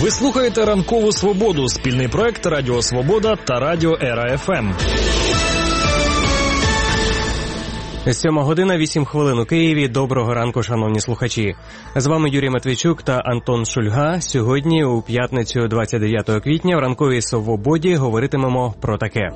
Ви слухаєте «Ранкову Свободу» – спільний проект Радіо Свобода та Радіо Ера ФМ. 7:08 у Києві. Доброго ранку, шановні слухачі. З вами Юрій Матвійчук та Антон Шульга. Сьогодні, у п'ятницю 29 квітня, в «Ранковій Свободі» говоритимемо про таке.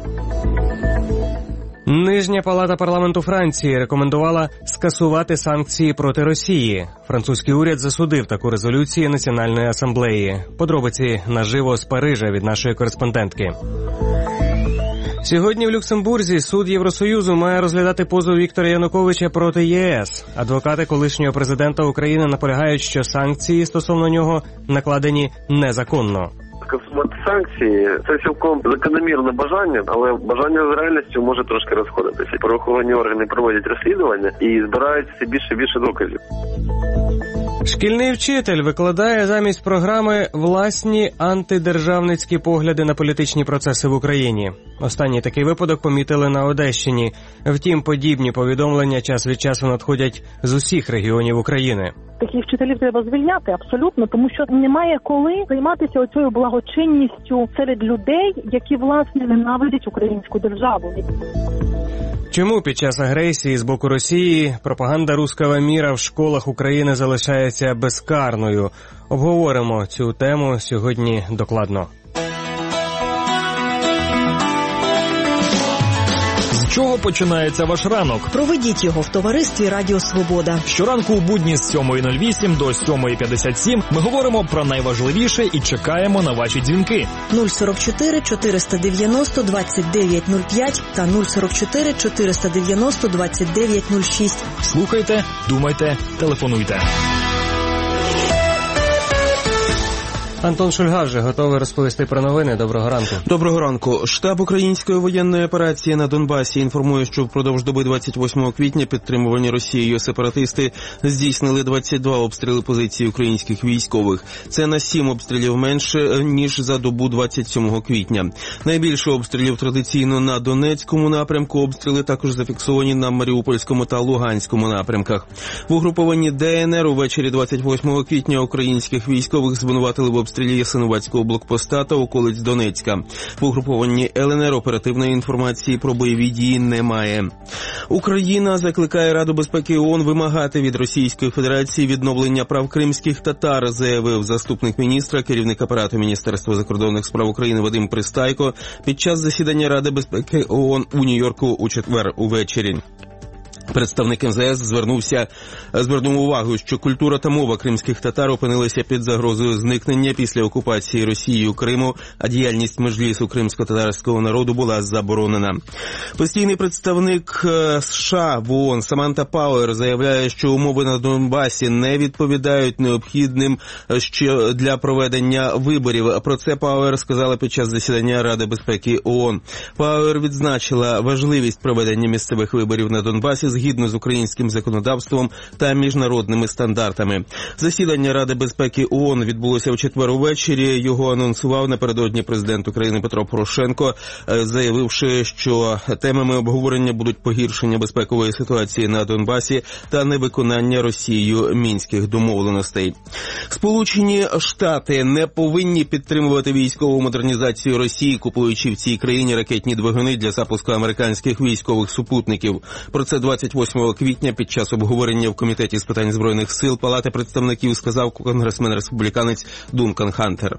Нижня палата парламенту Франції рекомендувала скасувати санкції проти Росії. Французький уряд засудив таку резолюцію Національної асамблеї. Подробиці наживо з Парижа від нашої кореспондентки. Сьогодні в Люксембурзі суд Євросоюзу має розглядати позов Віктора Януковича проти ЄС. Адвокати колишнього президента України наполягають, що санкції стосовно нього накладені незаконно. Скасувати санкції – це цілком закономірне бажання, але бажання з реальністю може трошки розходитися. Правоохоронні органи проводять розслідування і збирають все більше і більше доказів. Шкільний вчитель викладає замість програми власні антидержавницькі погляди на політичні процеси в Україні. Останній такий випадок помітили на Одещині. Втім, подібні повідомлення час від часу надходять з усіх регіонів України. Таких вчителів треба звільняти, абсолютно, тому що немає коли займатися оцею благочинністю серед людей, які, власне, ненавидять українську державу. Чому під час агресії з боку Росії пропаганда «Русского міра» в школах України залишається безкарною? Обговоримо цю тему сьогодні докладно. З чого починається ваш ранок? Проведіть його в товаристві Радіо Свобода. Щоранку у будні з 7:08 до 7:57 ми говоримо про найважливіше і чекаємо на ваші дзвінки. 044 490 2905 та 044 490 2906. Слухайте, думайте, телефонуйте. Антон Шульга вже готовий розповісти про новини. Доброго ранку. Доброго ранку. Штаб української воєнної операції на Донбасі інформує, що впродовж доби 28 квітня підтримувані Росією сепаратисти здійснили 22 обстріли позицій українських військових. Це на 7 обстрілів менше, ніж за добу 27 квітня. Найбільше обстрілів традиційно на Донецькому напрямку. Обстріли також зафіксовані на Маріупольському та Луганському напрямках. В угрупованні ДНР увечері 28 квітня українських військових звинуватили в обстрілі Ясинуватського блокпоста та околиць Донецька. В угрупованні ЛНР оперативної інформації про бойові дії немає. Україна закликає Раду безпеки ООН вимагати від Російської Федерації відновлення прав кримських татар, заявив заступник міністра, керівник апарату Міністерства закордонних справ України Вадим Пристайко під час засідання Ради безпеки ООН у Нью-Йорку у четвер увечері. Представник МЗС звернув увагу, що культура та мова кримських татар опинилися під загрозою зникнення після окупації Росією Криму, а діяльність меджлісу кримсько-татарського народу була заборонена. Постійний представник США в ООН Саманта Пауер заявляє, що умови на Донбасі не відповідають необхідним для проведення виборів. Про це Пауер сказала під час засідання Ради безпеки ООН. Пауер відзначила важливість проведення місцевих виборів на Донбасі згідно з українським законодавством та міжнародними стандартами. Засідання Ради безпеки ООН відбулося в четвер увечері. Його анонсував напередодні президент України Петро Порошенко, заявивши, що темами обговорення будуть погіршення безпекової ситуації на Донбасі та невиконання Росією мінських домовленостей. Сполучені Штати не повинні підтримувати військову модернізацію Росії, купуючи в цій країні ракетні двигуни для запуску американських військових супутників. Про це 28 квітня під час обговорення в Комітеті з питань Збройних сил Палати представників сказав конгресмен-республіканець Дункан Хантер.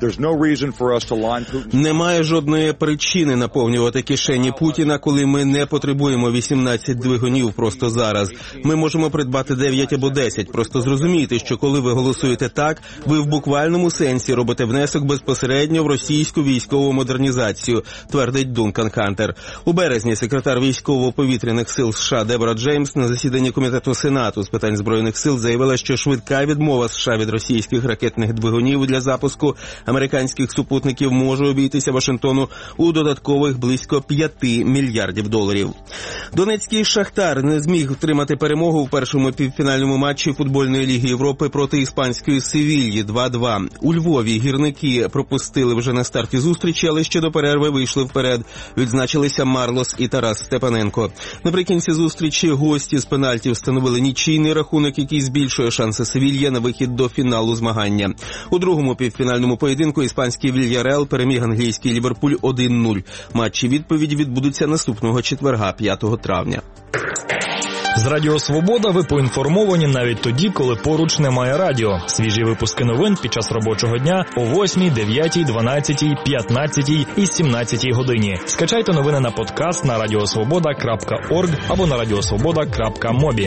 Немає жодної причини наповнювати кишені Путіна, коли ми не потребуємо 18 двигунів просто зараз. Ми можемо придбати 9 або 10. Просто зрозумійте, що коли ви голосуєте так, ви в буквальному сенсі робите внесок безпосередньо в російську військову модернізацію, твердить Дункан Хантер. У березні секретар військово-повітряних сил США Дебора Джеймс на засіданні Комітету Сенату з питань Збройних сил заявила, що швидка відмова США від російських ракетних двигунів для запуску американських супутників може обійтися Вашингтону у додаткових близько $5 мільярдів. Донецький «Шахтар» не зміг втримати перемогу в першому півфінальному матчі футбольної Ліги Європи проти іспанської Севільї 2-2. У Львові гірники пропустили вже на старті зустрічі, але ще до перерви вийшли вперед. Відзначилися Марлос і Тарас Степаненко. Наприкінці зустрічі зустрічі гості з пенальті встановили нічийний рахунок, який збільшує шанси Севілья на вихід до фіналу змагання. У другому півфінальному поєдинку іспанський Вільярреал переміг англійський Ліверпуль 1-0. Матчі відповіді відбудуться наступного четверга, 5 травня. З Радіо Свобода ви поінформовані навіть тоді, коли поруч немає радіо. Свіжі випуски новин під час робочого дня о 8, 9, 12, 15 і 17 годині. Скачайте новини на подкаст на radiosvoboda.org або на radiosvoboda.mobi.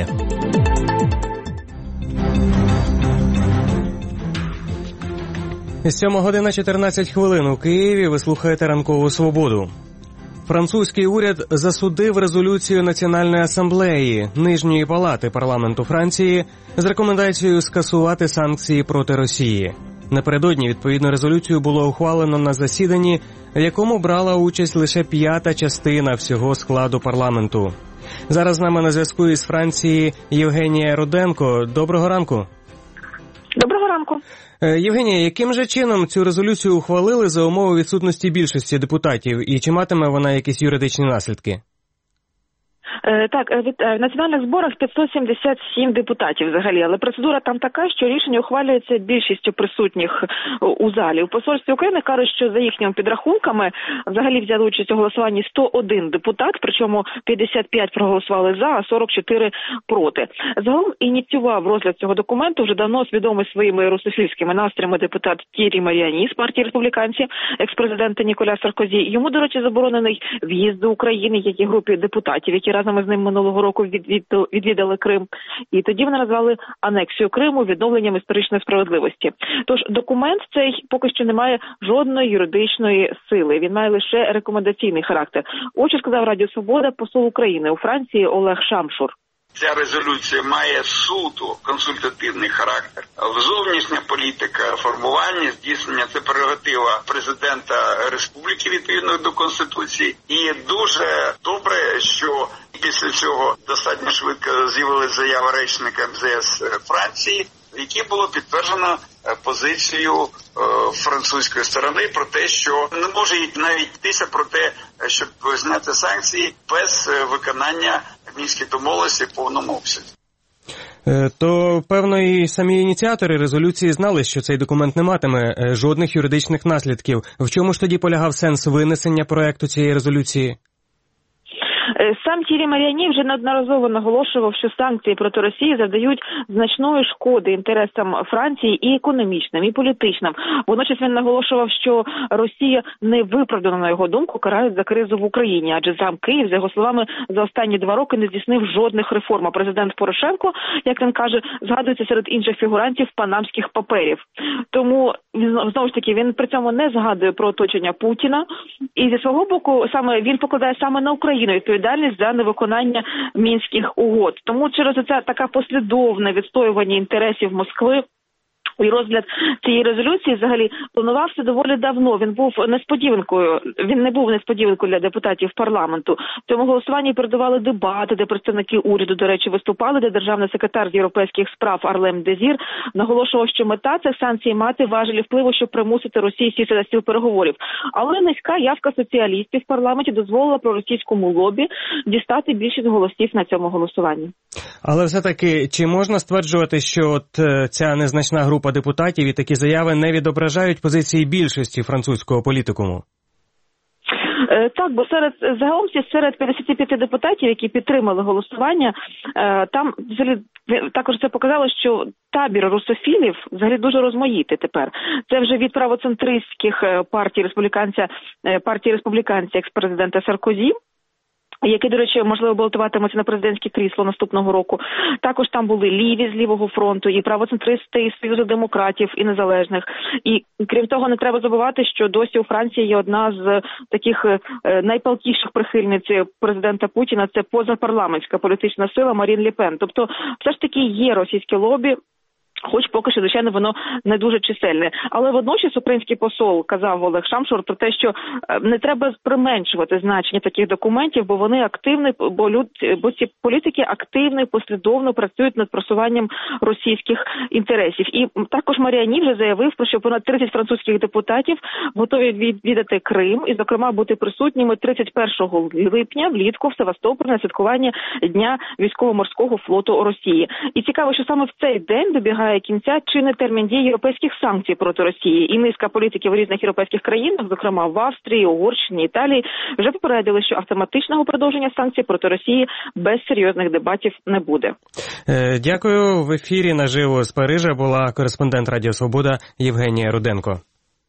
7:14 у Києві. Ви слухаєте «Ранкову свободу». Французький уряд засудив резолюцію Національної асамблеї Нижньої палати парламенту Франції з рекомендацією скасувати санкції проти Росії. Напередодні відповідну резолюцію було ухвалено на засіданні, в якому брала участь лише 5-та частина всього складу парламенту. Зараз з нами на зв'язку із Франції Євгенія Руденко. Доброго ранку. Доброго ранку. Євгенія, яким же чином цю резолюцію ухвалили за умови відсутності більшості депутатів, і чи матиме вона якісь юридичні наслідки? Так, в національних зборах 577 депутатів взагалі, але процедура там така, що рішення ухвалюється більшістю присутніх у залі. У посольстві України кажуть, що за їхніми підрахунками взагалі взяли участь у голосуванні 101 депутат, причому 55 проголосували за, а 44 проти. Загалом ініціював розгляд цього документу вже давно свідомий своїми русофільськими настроями депутат Т'єрі Маріані з партії республіканців, екс-президента Ніколя Саркозі. Йому, до речі, заборонений в'їзд до України, як і групі депутатів, які разом з ним минулого року відвідали Крим. І тоді вони назвали анексію Криму відновленням історичної справедливості. Тож документ цей поки що не має жодної юридичної сили. Він має лише рекомендаційний характер. Ось що сказав Радіо Свобода посол України у Франції Олег Шамшур. Ця резолюція має суто консультативний характер. Зовнішня політика, формування, здійснення – це прерогатива президента республіки відповідно до Конституції. І дуже добре, що після цього достатньо швидко з'явилася заява речника МЗС Франції, в якій було підтверджено позицію французької сторони про те, що не може навіть йтися про те, щоб зняти санкції без виконання Мінських домовленостей в повному обсязі. То, певно, і самі ініціатори резолюції знали, що цей документ не матиме жодних юридичних наслідків. В чому ж тоді полягав сенс винесення проекту цієї резолюції? Сам Т'єрі Маріані вже неодноразово наголошував, що санкції проти Росії завдають значної шкоди інтересам Франції і економічним, і політичним. Водночас він наголошував, що Росія не виправдано, на його думку, карають за кризу в Україні, адже сам Київ, за його словами, за останні 2 роки не здійснив жодних реформ. А президент Порошенко, як він каже, згадується серед інших фігурантів панамських паперів. Тому, знову ж таки, він при цьому не згадує про оточення Путіна. І зі свого боку, саме він покладає саме на Україну відповідальність за невиконання Мінських угод. Тому через це така послідовне відстоювання інтересів Москви і розгляд цієї резолюції взагалі планувався доволі давно. Він не був несподіванкою для депутатів парламенту. В цьому голосуванні передавали дебати, де представники уряду, до речі, виступали, де державний секретар з європейських справ Арлем Дезір наголошував, що мета цих санкцій мати важелі впливу, щоб примусити Росію сісти за стіл переговорів. Але низька явка соціалістів в парламенті дозволила проросійському лобі дістати більшість голосів на цьому голосуванні. Але все-таки, чи можна стверджувати, що ця незначна група депутатів і такі заяви не позиції більшості французького політикуму? Так, бо серед 55 депутатів, які підтримали голосування, там взагалі також це показало, що табір русофілів взагалі дуже розмаїтий тепер. Це вже від правоцентристських партій республіканців екс-президента Саркозі, які, до речі, можливо, балотуватимуться на президентське крісло наступного року. Також там були ліві з Лівого фронту, і правоцентристи, і Союзу демократів, і незалежних. І, крім того, не треба забувати, що досі у Франції є одна з таких найпалкіших прихильниць президента Путіна – це позапарламентська політична сила Марін Ле Пен. Тобто, все ж таки є російське лобі, Хоч поки що, звичайно, воно не дуже чисельне. Але водночас український посол казав Олег Шамшур про те, що не треба применшувати значення таких документів, бо вони активні, бо ці політики активно і послідовно працюють над просуванням російських інтересів. І також Маріані вже заявив, про що понад 30 французьких депутатів готові відвідати Крим і, зокрема, бути присутніми 31 липня влітку в Севастополі на святкування Дня військово-морського флоту Росії. І цікаво, що саме в цей день добігає кінця чинний термін дії європейських санкцій проти Росії. І низка політиків в різних європейських країнах, зокрема в Австрії, Угорщині, Італії, вже попередили, що автоматичного продовження санкцій проти Росії без серйозних дебатів не буде. Дякую. В ефірі наживо з Парижа була кореспондент Радіо Свобода Євгенія Руденко.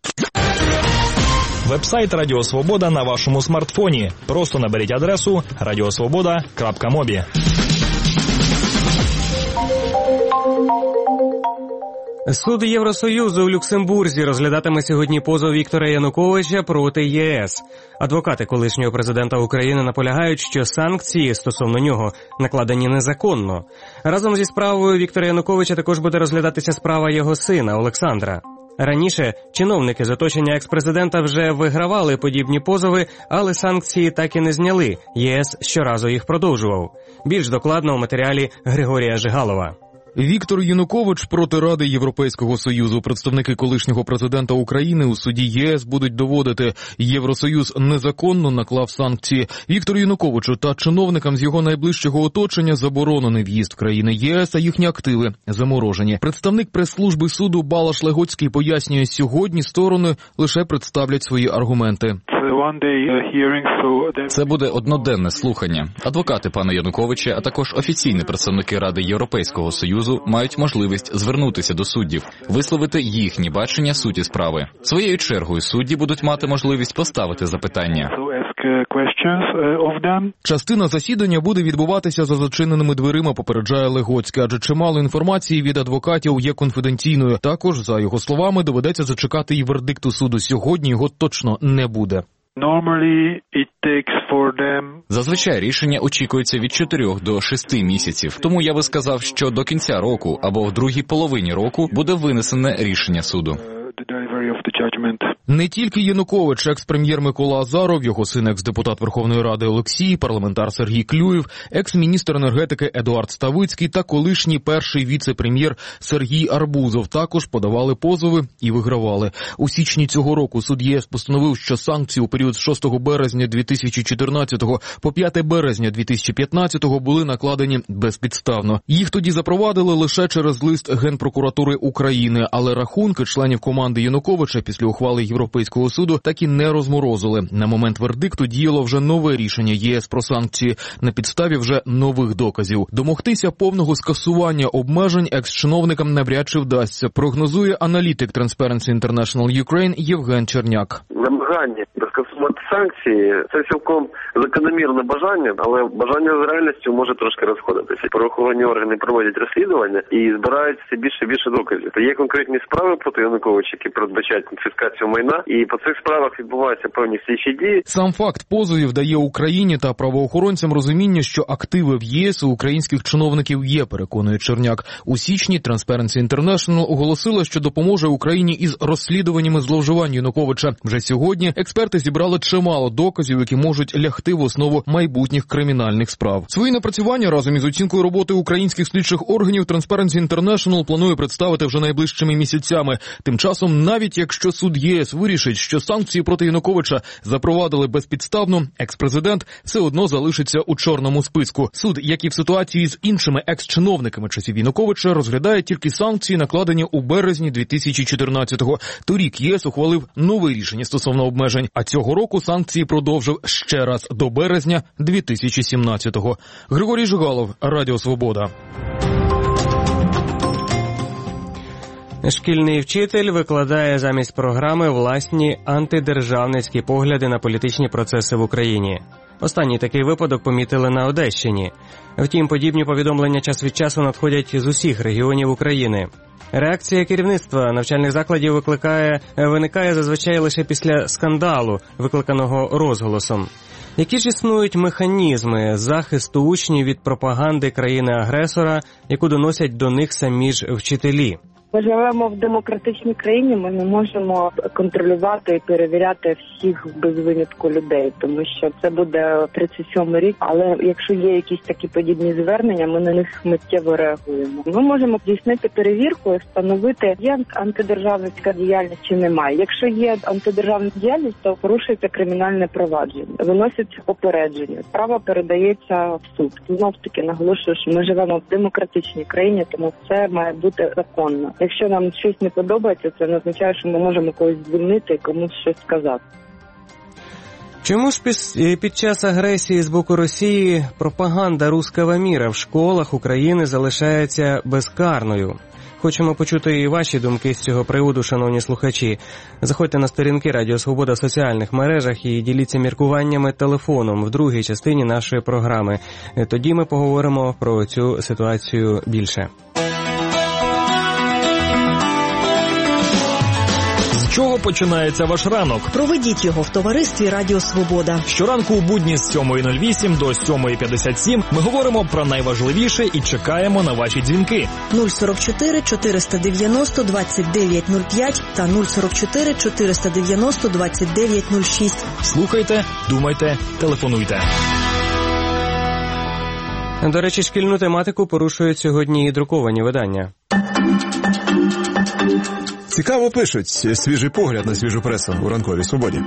Вебсайт Радіо Свобода на вашому смартфоні. Просто наберіть адресу radiosvoboda.mobi. Суд Євросоюзу у Люксембурзі розглядатиме сьогодні позов Віктора Януковича проти ЄС. Адвокати колишнього президента України наполягають, що санкції стосовно нього накладені незаконно. Разом зі справою Віктора Януковича також буде розглядатися справа його сина Олександра. Раніше чиновники з оточення експрезидента вже вигравали подібні позови, але санкції так і не зняли. ЄС щоразу їх продовжував. Більш докладно у матеріалі Григорія Жигалова. Віктор Янукович проти Ради Європейського Союзу. Представники колишнього президента України у суді ЄС будуть доводити, Євросоюз незаконно наклав санкції. Віктору Януковичу та чиновникам з його найближчого оточення заборонений в'їзд в країни ЄС, а їхні активи заморожені. Представник прес-служби суду Балаш Легоцький пояснює, сьогодні сторони лише представлять свої аргументи. Це буде одноденне слухання. Адвокати пана Януковича, а також офіційні представники Ради Європейського Союзу мають можливість звернутися до суддів, висловити їхні бачення суті справи. Своєю чергою судді будуть мати можливість поставити запитання. Частина засідання буде відбуватися за зачиненими дверима, попереджає Легоцький, адже чимало інформації від адвокатів є конфіденційною. Також, за його словами, доведеться зачекати і вердикту суду. Сьогодні його точно не буде. Зазвичай рішення очікується від 4 до 6 місяців. Тому я би сказав, що до кінця року або в другій половині року буде винесене рішення суду. Не тільки Янукович, екс-прем'єр Микола Азаров, його син екс-депутат Верховної Ради Олексій, парламентар Сергій Клюєв, екс-міністр енергетики Едуард Ставицький та колишній перший віце-прем'єр Сергій Арбузов також подавали позови і вигравали. У січні цього року суд ЄС постановив, що санкції у період з 6 березня 2014 по 5 березня 2015 були накладені безпідставно. Їх тоді запровадили лише через лист Генпрокуратури України, але рахунки членів команди Януковича після ухвали Європейського суду так і не розморозили. На момент вердикту діяло вже нове рішення ЄС про санкції на підставі вже нових доказів. Домогтися повного скасування обмежень екс-чиновникам навряд чи вдасться, прогнозує аналітик Transparency International Ukraine Євген Черняк. Намагання скасувати санкції – це цілком закономірне бажання, але бажання з реальністю може трошки розходитися. Правоохоронні органи проводять розслідування і збирають все більше і більше доказів. Є конкретні справи проти Януковича, які передбачають конфіскацію майна, і по цих справах відбуваються певні слідчі дії. Сам факт позовів дає Україні та правоохоронцям розуміння, що активи в ЄС у українських чиновників є, переконує Черняк. У січні Transparency International оголосила, що допоможе Україні із розслідуваннями зловживань Януковича. Вже сьогодні експерти зібрали чимало доказів, які можуть лягти в основу майбутніх кримінальних справ. Свої напрацювання разом із оцінкою роботи українських слідчих органів Transparency International планує представити вже найближчими місяцями. Тим часом, навіть якщо суд ЄС вирішить, що санкції проти Януковича запровадили безпідставно, екс-президент все одно залишиться у чорному списку. Суд, як і в ситуації з іншими екс-чиновниками часів Януковича, розглядає тільки санкції, накладені у березні 2014-го. Торік ЄС ухвалив нове рішення стосовно обмежень, а цього року санкції продовжив ще раз до березня 2017-го. Григорій Жигалов, Радіо Свобода. Шкільний вчитель викладає замість програми власні антидержавницькі погляди на політичні процеси в Україні. Останній такий випадок помітили на Одещині. Втім, подібні повідомлення час від часу надходять з усіх регіонів України. Реакція керівництва навчальних закладів виникає зазвичай лише після скандалу, викликаного розголосом. Які ж існують механізми захисту учнів від пропаганди країни-агресора, яку доносять до них самі ж вчителі? Ми живемо в демократичній країні, ми не можемо контролювати і перевіряти всіх без винятку людей, тому що це буде 37-й рік, але якщо є якісь такі подібні звернення, ми на них миттєво реагуємо. Ми можемо здійснити перевірку і встановити, є антидержавницька діяльність чи немає. Якщо є антидержавна діяльність, то порушується кримінальне провадження, виноситься попередження, справа передається в суд. Знов-таки наголошую, що ми живемо в демократичній країні, тому це має бути законно. Якщо нам щось не подобається, це не означає, що ми можемо когось звільнити і комусь щось сказати. Чому ж під час агресії з боку Росії пропаганда «русского міра» в школах України залишається безкарною? Хочемо почути і ваші думки з цього приводу, шановні слухачі. Заходьте на сторінки Радіо Свобода в соціальних мережах і діліться міркуваннями телефоном в другій частині нашої програми. Тоді ми поговоримо про цю ситуацію більше. З чого починається ваш ранок? Проведіть його в товаристві Радіо Свобода. Щоранку у будні з 7:08 до 7:57 ми говоримо про найважливіше і чекаємо на ваші дзвінки. 044 490 2905 та 044 490 2906. Слухайте, думайте, телефонуйте. До речі, шкільну тематику порушують сьогодні і друковані видання. Цікаво пишуть. Свіжий погляд на свіжу пресу у ранковій свободі.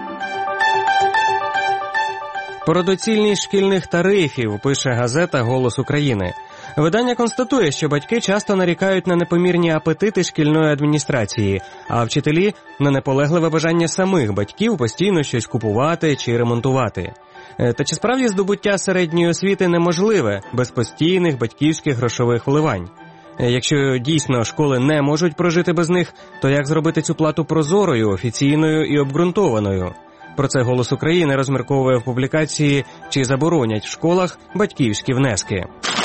Про доцільність шкільних тарифів пише газета «Голос України». Видання констатує, що батьки часто нарікають на непомірні апетити шкільної адміністрації, а вчителі – на наполегливе бажання самих батьків постійно щось купувати чи ремонтувати. Та чи справді здобуття середньої освіти неможливе без постійних батьківських грошових вливань? Якщо дійсно школи не можуть прожити без них, то як зробити цю плату прозорою, офіційною і обґрунтованою? Про це «Голос України» розмірковує в публікації «Чи заборонять в школах батьківські внески?».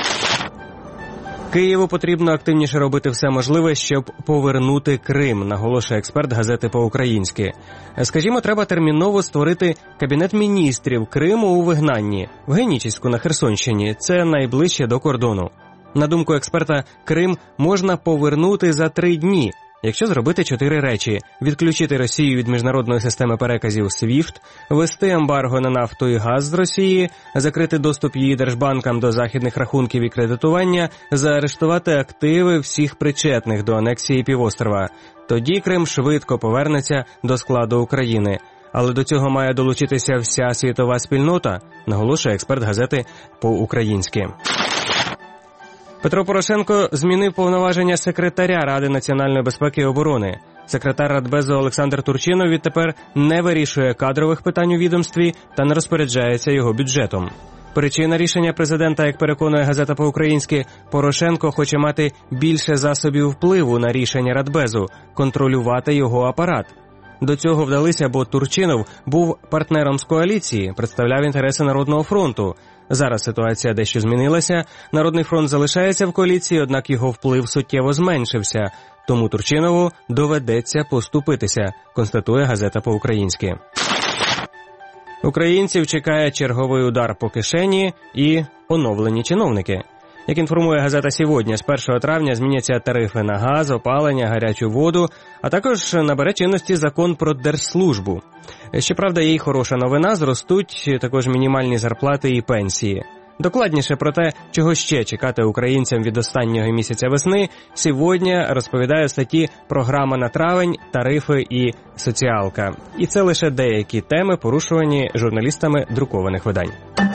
Києву потрібно активніше робити все можливе, щоб повернути Крим, наголошує експерт газети «По-українськи». Скажімо, треба терміново створити Кабінет міністрів Криму у вигнанні, в Генічеську на Херсонщині, це найближче до кордону. На думку експерта, Крим можна повернути за 3 дні, якщо зробити 4 речі – відключити Росію від міжнародної системи переказів SWIFT, ввести ембарго на нафту і газ з Росії, закрити доступ її держбанкам до західних рахунків і кредитування, заарештувати активи всіх причетних до анексії півострова. Тоді Крим швидко повернеться до складу України. Але до цього має долучитися вся світова спільнота, наголошує експерт газети «По-українськи». Петро Порошенко змінив повноваження секретаря Ради національної безпеки і оборони. Секретар Радбезу Олександр Турчинов відтепер не вирішує кадрових питань у відомстві та не розпоряджається його бюджетом. Причина рішення президента, як переконує газета «По-українськи», Порошенко хоче мати більше засобів впливу на рішення Радбезу, контролювати його апарат. До цього вдалися, бо Турчинов був партнером з коаліції, представляв інтереси Народного фронту. Зараз ситуація дещо змінилася. Народний фронт залишається в коаліції, однак його вплив суттєво зменшився. Тому Турчинову доведеться поступитися, констатує газета «По-українськи». Українців чекає черговий удар по кишені і оновлені чиновники. Як інформує газета «Сьогодні», з 1 травня зміняться тарифи на газ, опалення, гарячу воду, а також набере чинності закон про держслужбу. Щоправда, є й хороша новина – зростуть також мінімальні зарплати і пенсії. Докладніше про те, чого ще чекати українцям від останнього місяця весни, «Сьогодні» розповідає в статті «Програма на травень, тарифи і соціалка». І це лише деякі теми, порушувані журналістами друкованих видань.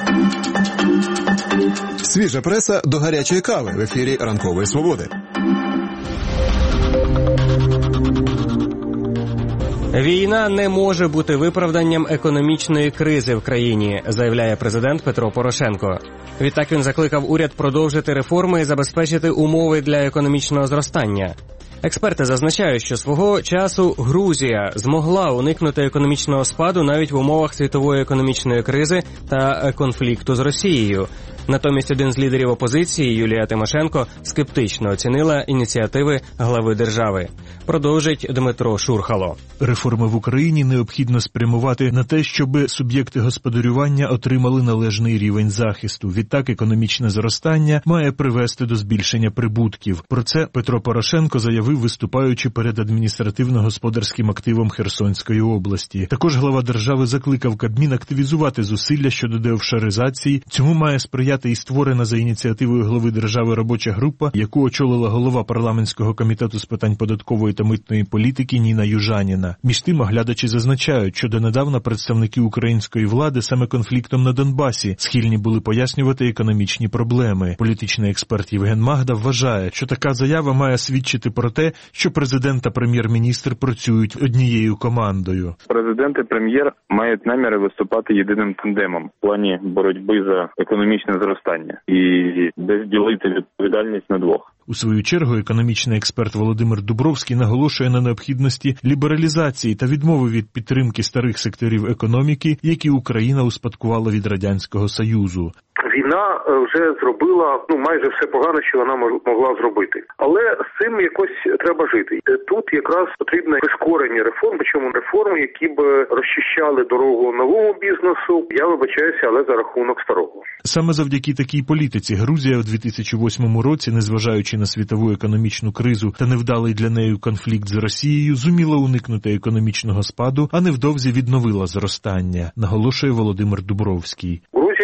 Свіжа преса до гарячої кави в ефірі Ранкової Свободи. Війна не може бути виправданням економічної кризи в країні, заявляє президент Петро Порошенко. Відтак він закликав уряд продовжити реформи і забезпечити умови для економічного зростання. Експерти зазначають, що свого часу Грузія змогла уникнути економічного спаду навіть в умовах світової економічної кризи та конфлікту з Росією. Натомість один з лідерів опозиції, Юлія Тимошенко, скептично оцінила ініціативи глави держави. Продовжить Дмитро Шурхало. Реформи в Україні необхідно спрямувати на те, щоб суб'єкти господарювання отримали належний рівень захисту. Відтак, економічне зростання має привести до збільшення прибутків. Про це Петро Порошенко заявив, виступаючи перед адміністративно-господарським активом Херсонської області. Також глава держави закликав Кабмін активізувати зусилля щодо деофшоризації. Цьому має сприяти і створена за ініціативою глави держави робоча група, яку очолила голова парламентського комітету з питань податкової та митної політики Ніна Южаніна. Між тим, оглядачі зазначають, що донедавна представники української влади саме конфліктом на Донбасі схильні були пояснювати економічні проблеми. Політичний експерт Євген Магда вважає, що така заява має свідчити про те, що президент та прем'єр-міністр працюють однією командою. Президент і прем'єр мають наміри виступати єдиним тандемом в плані боротьби за економічне зростання і десь ділити відповідальність на двох. У свою чергу економічний експерт Володимир Дубровський наголошує на необхідності лібералізації та відмови від підтримки старих секторів економіки, які Україна успадкувала від Радянського Союзу. Війна вже зробила майже все погане, що вона могла зробити. Але з цим якось треба жити. Тут якраз потрібне прискорення реформ, причому реформи, які б розчищали дорогу новому бізнесу, я вибачаюся, але за рахунок старого. Саме завдяки такій політиці Грузія у 2008 році, незважаючи на світову економічну кризу та невдалий для неї конфлікт з Росією, зуміла уникнути економічного спаду, а невдовзі відновила зростання, наголошує Володимир Дубровський.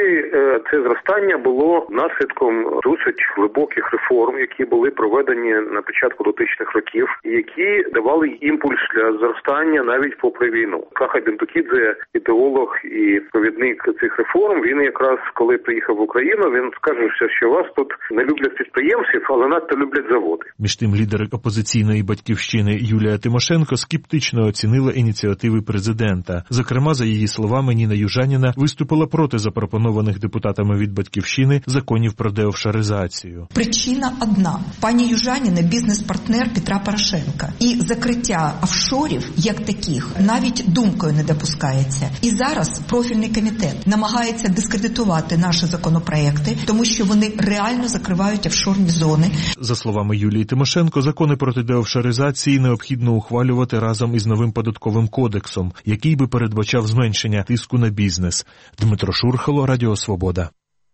Це зростання було наслідком досить глибоких реформ, які були проведені на початку 2000-х років, і які давали імпульс для зростання навіть попри війну. Каха Бентукідзе, ідеолог і провідник цих реформ, він якраз, коли приїхав в Україну, він скаже, що вас тут не люблять підприємців, але надто люблять заводи. Між тим, лідер опозиційної «Батьківщини» Юлія Тимошенко скептично оцінила ініціативи президента. Зокрема, за її словами, Ніна Южаніна виступила проти запропонованих депутатами від «Батьківщини» законів про деофшоризацію. Причина одна. Пані Южаніна – бізнес-партнер Петра Порошенка. І закриття офшорів, як таких, навіть думкою не допускається. І зараз профільний комітет намагається дискредитувати наші законопроекти, тому що вони реально закривають офшорні зони. За словами Юлії Тимошенко, закони проти деофшоризації необхідно ухвалювати разом із новим податковим кодексом, який би передбачав зменшення тиску на бізнес. Дмитро Шурхало, Радіо Свобода.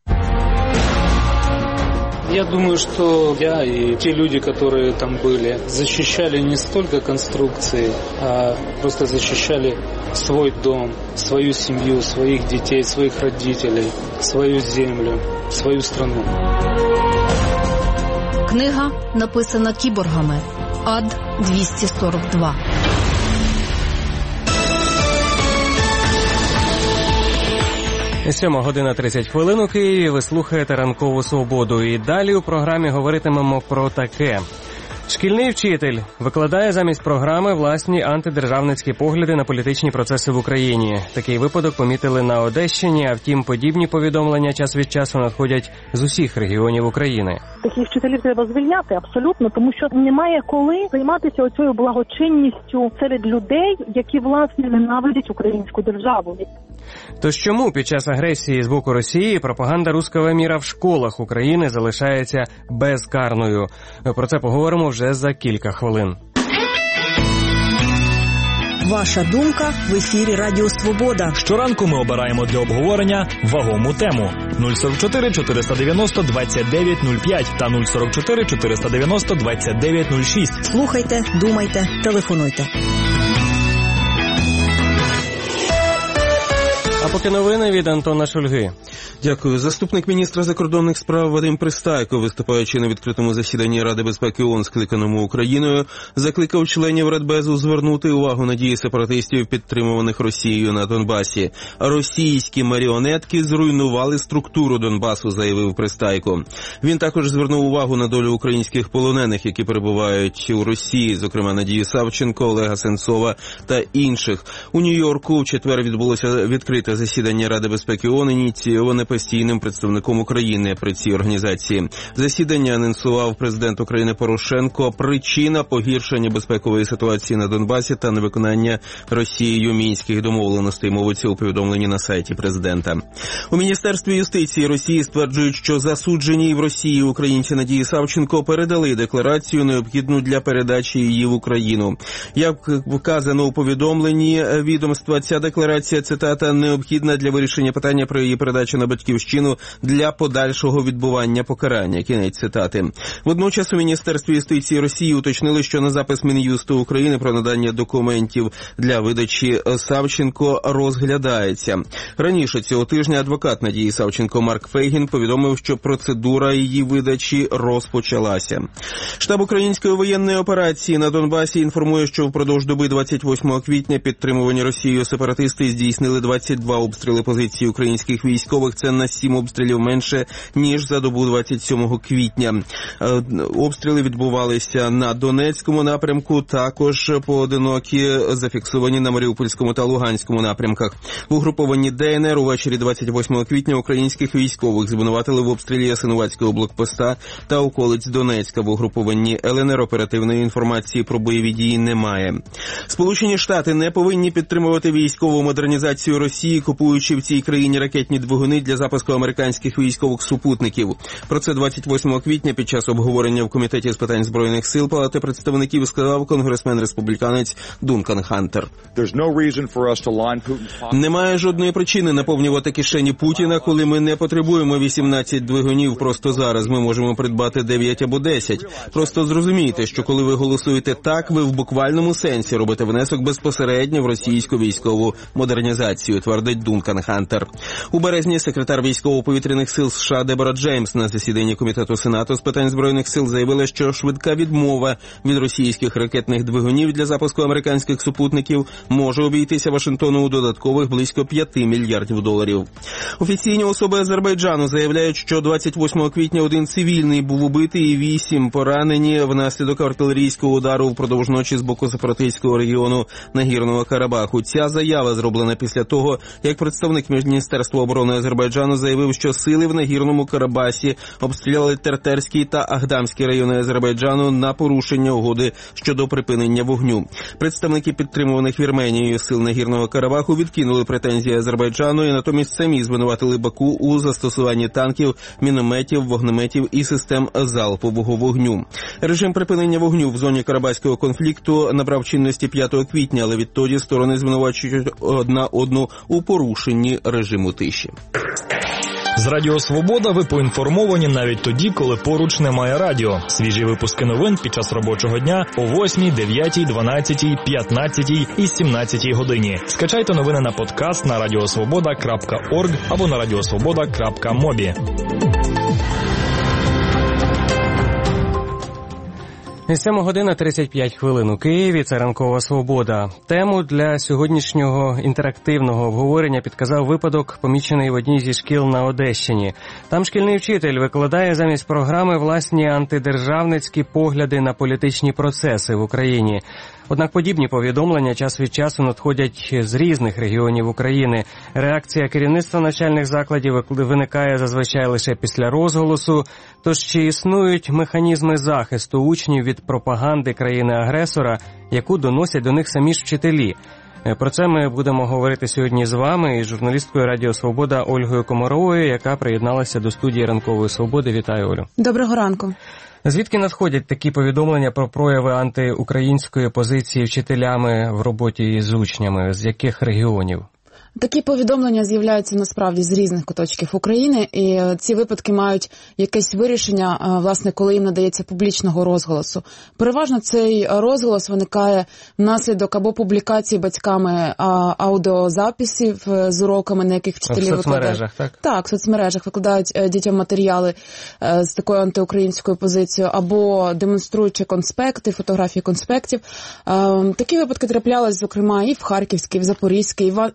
Я думаю, что я и те люди, которые там были, защищали не столько конструкции, а просто защищали свой дом, свою семью, своих детей, своих родителей, свою землю, свою страну. Книга написана кіборгами. Ад-242. 7:30 у Києві. Ви слухаєте «Ранкову свободу». І далі у програмі говоритимемо про таке. Шкільний вчитель викладає замість програми власні антидержавницькі погляди на політичні процеси в Україні. Такий випадок помітили на Одещині, а втім подібні повідомлення час від часу надходять з усіх регіонів України. Таких вчителів треба звільняти абсолютно, тому що немає коли займатися оцею благочинністю серед людей, які, власне, ненавидять українську державу. Тож чому під час агресії з боку Росії пропаганда «руского міра» в школах України залишається безкарною? Про це поговоримо вже за кілька хвилин. Ваша думка в ефірі Радіо Свобода. Щоранку ми обираємо для обговорення вагому тему. 044 490 2905 та 044 490 2906. Слухайте, думайте, телефонуйте. А поки новини від Антона Шульги. Дякую. Заступник міністра закордонних справ Вадим Пристайко, виступаючи на відкритому засіданні Ради безпеки ООН, скликаному Україною, закликав членів Радбезу звернути увагу на дії сепаратистів, підтримуваних Росією на Донбасі. Російські маріонетки зруйнували структуру Донбасу, заявив Пристайко. Він також звернув увагу на долю українських полонених, які перебувають у Росії, зокрема Надії Савченко, Олега Сенцова та інших. У Нью-Йорку в четвер відбулося відкрите засідання Ради безпеки ООН, ініційоване постійним представником України при цій організації. Засідання анонсував президент України Порошенко. Причина – погіршення безпекової ситуації на Донбасі та невиконання Росією мінських домовленостей, мовиться у повідомленні на сайті президента. У Міністерстві юстиції Росії стверджують, що засудженій в Росії українці Надії Савченко передали декларацію, необхідну для передачі її в Україну. Як вказано у повідомленні відомства, ця декларація, цитата, необхідна для вирішення питання про її передачу на батьківщину для подальшого відбування покарання. Кінець цитати. Водночас у Міністерстві юстиції Росії уточнили, що на запис Мін'юсту України про надання документів для видачі Савченко розглядається. Раніше цього тижня адвокат Надії Савченко Марк Фейгін повідомив, що процедура її видачі розпочалася. Штаб української воєнної операції на Донбасі інформує, що впродовж доби 28 квітня підтримувані Росією сепаратисти здійснили 22 обстріли позицій українських військових. Це на 7 обстрілів менше, ніж за добу 27 квітня. Обстріли відбувалися на Донецькому напрямку, також поодинокі зафіксовані на Маріупольському та Луганському напрямках. В угрупованні ДНР увечері 28 квітня українських військових звинуватили в обстрілі Ясинуватського блокпоста та околиць Донецька. В угрупованні ЛНР оперативної інформації про бойові дії немає. Сполучені Штати не повинні підтримувати військову модернізацію Росії, купуючи в цій країні ракетні двигуни для запуску американських військових супутників. Про це 28 квітня під час обговорення в Комітеті з питань Збройних сил Палати представників сказав конгресмен-республіканець Дункан Хантер. Немає жодної причини наповнювати кишені Путіна, коли ми не потребуємо 18 двигунів просто зараз. Ми можемо придбати 9 або 10. Просто зрозумійте, що коли ви голосуєте так, ви в буквальному сенсі робите внесок безпосередньо в російську військову модернізацію, твердить Дункан Хантер. У березні секретар військово-повітряних сил США Дебора Джеймс на засіданні Комітету Сенату з питань Збройних сил заявила, що швидка відмова від російських ракетних двигунів для запуску американських супутників може обійтися Вашингтону у додаткових близько $5 мільярдів. Офіційні особи Азербайджану заявляють, що 28 квітня один цивільний був убитий і 8 поранені внаслідок артилерійського удару впродовж ночі з боку сепаратистського регіону Нагірного Карабаху. Ця заява зроблена після того, як представник Міністерства оборони Азербайджану заявив, що сили в Нагірному Карабасі обстріляли Тертерський та Агдамський райони Азербайджану на порушення угоди щодо припинення вогню. Представники підтримуваних Вірменією сил Нагірного Карабаху відкинули претензії Азербайджану і натомість самі звинуватили Баку у застосуванні танків, мінометів, вогнеметів і систем залпового вогню. Режим припинення вогню в зоні Карабаського конфлікту набрав чинності 5 квітня, але відтоді сторони звинувачують одна одну у порушенні режиму тиші. З Радіо Свобода ви поінформовані навіть тоді, коли поруч немає радіо. Свіжі випуски новин під час робочого дня о 8, 9, 12, 15 і 17 годині. Скачайте новини на подкаст на radiosvoboda.org або на radiosvoboda.mobi. 7:35 у Києві. Це ранкова свобода. Тему для сьогоднішнього інтерактивного обговорення підказав випадок, помічений в одній зі шкіл на Одещині. Там шкільний вчитель викладає замість програми власні антидержавницькі погляди на політичні процеси в Україні. Однак подібні повідомлення час від часу надходять з різних регіонів України. Реакція керівництва навчальних закладів виникає зазвичай лише після розголосу. Тож чи існують механізми захисту учнів від пропаганди країни-агресора, яку доносять до них самі ж вчителі? Про це ми будемо говорити сьогодні з вами і журналісткою Радіо Свобода Ольгою Комаровою, яка приєдналася до студії Ранкової Свободи. Вітаю, Олю. Доброго ранку. Звідки надходять такі повідомлення про прояви антиукраїнської позиції вчителями в роботі з учнями? З яких регіонів? Такі повідомлення з'являються насправді з різних куточків України, і ці випадки мають якесь вирішення, власне, коли їм надається публічного розголосу. Переважно цей розголос виникає внаслідок або публікації батьками аудіозаписів з уроками, на яких вчителі викладають. В соцмережах, так? Так, в соцмережах викладають дітям матеріали з такою антиукраїнською позицією, або демонструючи конспекти, фотографії конспектів. Такі випадки траплялись, зокрема, і в Харківській, і в Запорізькій, і в Івано-Франківській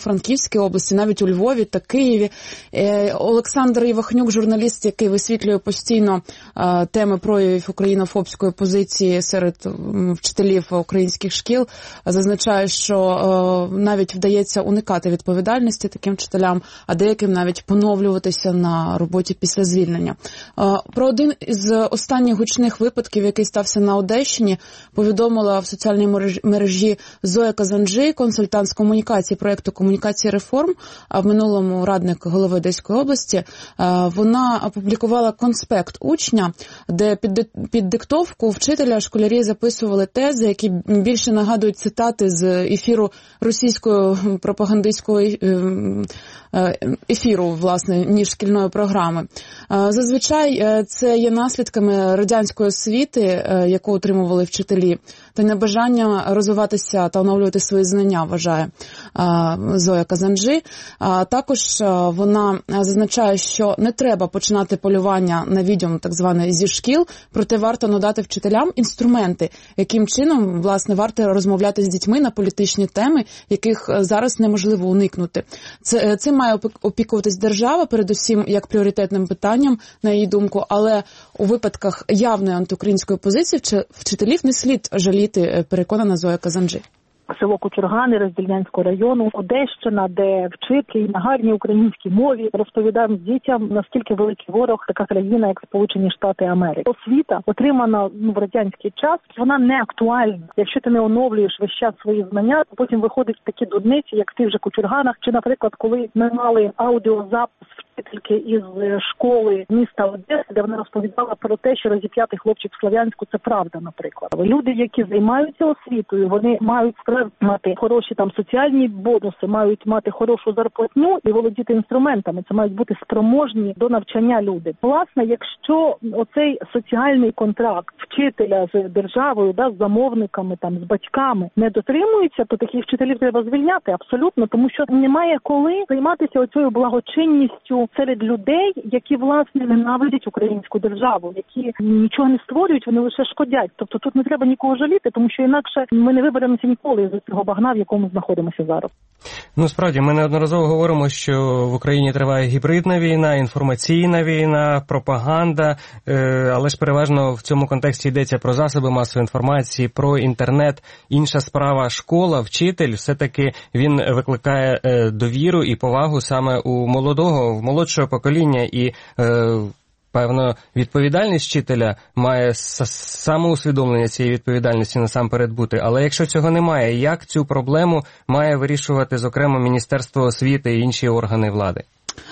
Івано-Франківській області, навіть у Львові та Києві. Олександр Івахнюк, журналіст, який висвітлює постійно теми проявів українофобської позиції серед вчителів українських шкіл, зазначає, що навіть вдається уникати відповідальності таким вчителям, а деяким навіть поновлюватися на роботі після звільнення. Про один із останніх гучних випадків, який стався на Одещині, повідомила в соціальній мережі Зоя Казанжи, консультант з комунікації проєкту «Комунікації реформ», а в минулому радник голови Одеської області. Вона опублікувала конспект учня, де під диктовку вчителя школярі записували тези, які більше нагадують цитати з ефіру російської пропагандистської ефіру, власне, ніж шкільної програми. Зазвичай це є наслідками радянської освіти, яку отримували вчителі, та небажання розвиватися та оновлювати свої знання, вважає Зоя Казанжи. Також вона зазначає, що не треба починати полювання на відьом, так зване, зі шкіл, проте варто надати вчителям інструменти, яким чином, власне, варто розмовляти з дітьми на політичні теми, яких зараз неможливо уникнути. Цим має опікуватись держава, передусім, як пріоритетним питанням, на її думку, але у випадках явної антиукраїнської позиції вчителів не слід жаліти, переконана Зоя Казанжи. Село Кучургани Роздільнянського району, Одещина, де вчитель на гарній українській мові розповідав дітям, наскільки великий ворог така країна, як Сполучені Штати Америки. Освіта, отримана в радянський час, вона не актуальна. Якщо ти не оновлюєш весь час свої знання, то потім виходять такі дурниці, як в тих же Кучурганах, чи, наприклад, коли ми мали аудіозапис вчительки із школи міста Одеси, де вона розповідала про те, що розіп'ятий хлопчик в Слов'янську – це правда, наприклад. Люди, які займаються освітою, вони мають мати хороші там соціальні бонуси, мають мати хорошу зарплатню і володіти інструментами. Це мають бути спроможні до навчання люди. Власне, якщо оцей соціальний контракт вчителя з державою, з замовниками, з батьками не дотримується, то таких вчителів треба звільняти абсолютно, тому що немає коли займатися оцею благочинністю серед людей, які, власне, ненавидять українську державу, які нічого не створюють, вони лише шкодять. Тобто тут не треба нікого жаліти, тому що інакше ми не виберемося ніколи з цього багна, в якому знаходимося зараз. Справді, ми неодноразово говоримо, що в Україні триває гібридна війна, інформаційна війна, пропаганда, але ж переважно в цьому контексті йдеться про засоби масової інформації, про інтернет. Інша справа – школа, вчитель, все-таки він викликає довіру і повагу саме у молодшого покоління і певно, відповідальність вчителя має самоусвідомлення цієї відповідальності насамперед бути. Але якщо цього немає, як цю проблему має вирішувати, зокрема, Міністерство освіти і інші органи влади?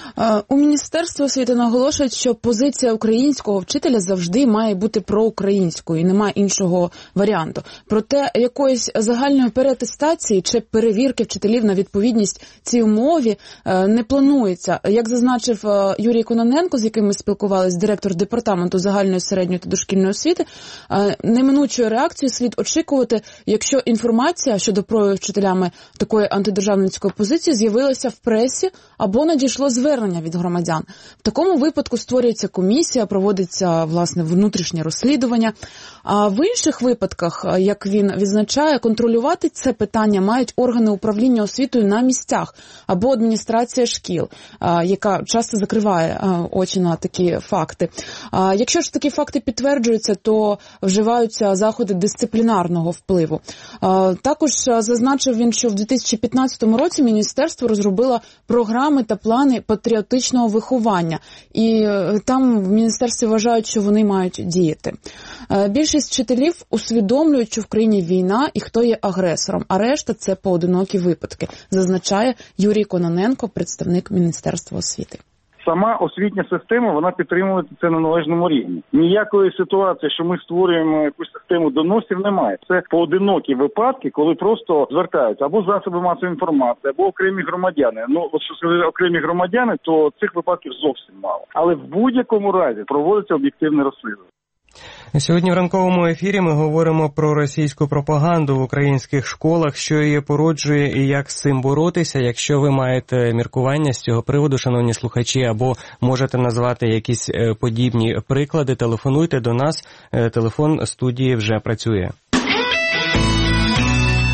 У Міністерстві освіти наголошують, що позиція українського вчителя завжди має бути проукраїнською, і немає іншого варіанту. Проте якоїсь загальної переатестації чи перевірки вчителів на відповідність цій умові не планується. Як зазначив Юрій Кононенко, з яким ми спілкувалися, директор департаменту загальної середньої та дошкільної освіти, неминучої реакції слід очікувати, якщо інформація щодо проявів вчителями такої антидержавницької позиції з'явилася в пресі або надійшло звернення від громадян. В такому випадку створюється комісія, проводиться, власне, внутрішнє розслідування. А в інших випадках, як він відзначає, контролювати це питання мають органи управління освітою на місцях або адміністрація шкіл, яка часто закриває очі на такі факти. Якщо ж такі факти підтверджуються, то вживаються заходи дисциплінарного впливу. Також зазначив він, що в 2015 році міністерство розробило програми та плани патріотичного виховання. І там в міністерстві вважають, що вони мають діяти. Більшість вчителів усвідомлюють, що в країні війна і хто є агресором, а решта – це поодинокі випадки, зазначає Юрій Кононенко, представник Міністерства освіти. Сама освітня система, вона підтримує це на належному рівні. Ніякої ситуації, що ми створюємо якусь систему доносів, немає. Це поодинокі випадки, коли просто звертаються або засоби масової інформації, або окремі громадяни. От що сказали окремі громадяни, то цих випадків зовсім мало. Але в будь-якому разі проводиться об'єктивне розслідування. Сьогодні в ранковому ефірі ми говоримо про російську пропаганду в українських школах, що її породжує і як з цим боротися. Якщо ви маєте міркування з цього приводу, шановні слухачі, або можете назвати якісь подібні приклади, телефонуйте до нас. Телефон студії вже працює.